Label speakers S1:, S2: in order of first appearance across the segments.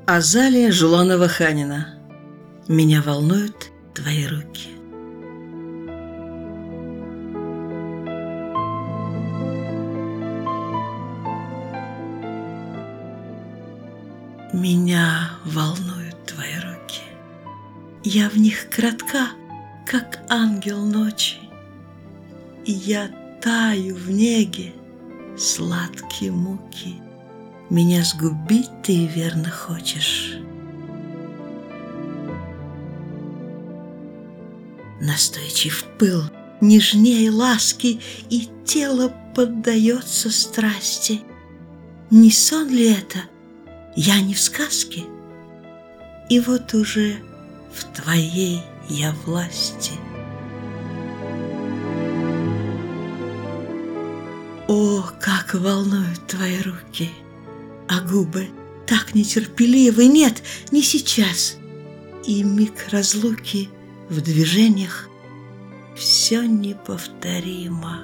S1: Азалия Жуланова-Ханина. Меня волнуют твои руки. Меня волнуют твои руки. Я в них кратка, как ангел ночи, и я таю в неге сладкие муки. Меня сгубить ты верно хочешь. Настойчив пыл, нежнее ласки, и тело поддается страсти. Не сон ли это? Я не в сказке. И вот уже в твоей я власти. О, как волнуют твои руки! А губы так нетерпеливы, нет, не сейчас. И миг разлуки в движениях все неповторимо.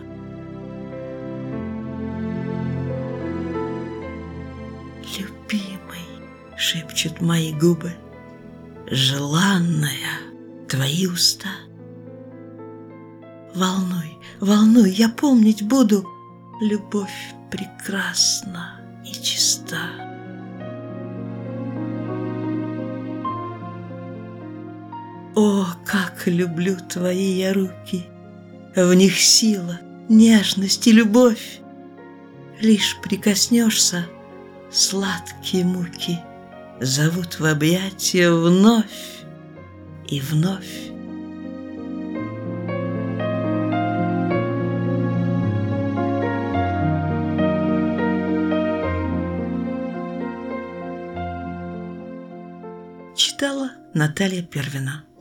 S1: Любимый, шепчут мои губы, желанная твои уста. Волнуй, волнуй, я помнить буду. Любовь прекрасна и чиста. О, как люблю твои я руки! В них сила, нежность и любовь. Лишь прикоснешься, сладкие муки зовут в объятия вновь и вновь. Читала Наталья Первина.